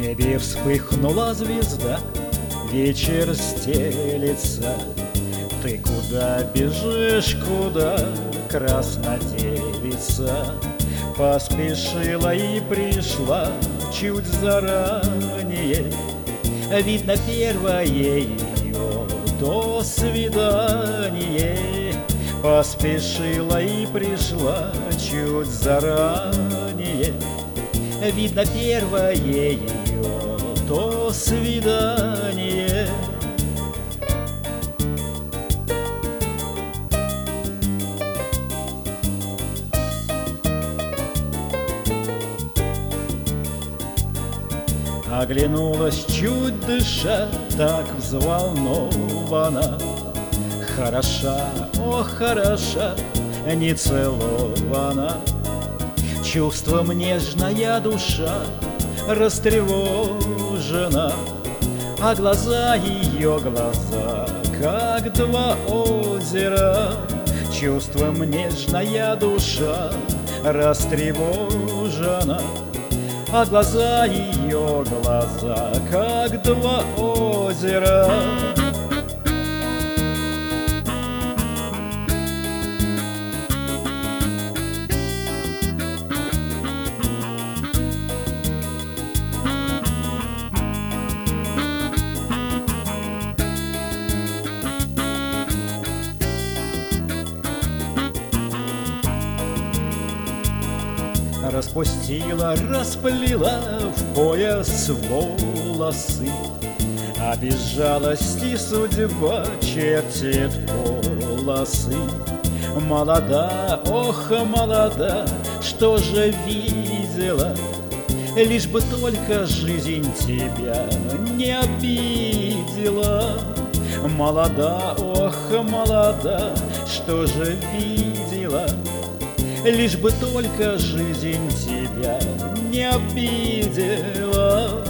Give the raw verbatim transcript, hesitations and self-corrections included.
небе вспыхнула звезда, вечер стелется. Ты куда бежишь, куда, краснодевица? Поспешила и пришла чуть заранее. Видно, первое ее до свидания. Поспешила и пришла чуть заранее. Видно, первое ее до свидания. Оглянулась, чуть дыша, так взволнована. Хороша, о, хороша, не целована. Чувством нежная душа растревожена, а глаза ее глаза, как два озера. Чувством нежная душа растревожена, а глаза ее глаза, как два озера. Распустила, расплела в пояс волосы, а без жалости судьба чертит полосы. Молода, ох, молода, что же видела, лишь бы только жизнь тебя не обидела. Молода, ох, молода, что же видела, лишь бы только жизнь тебя не обидела.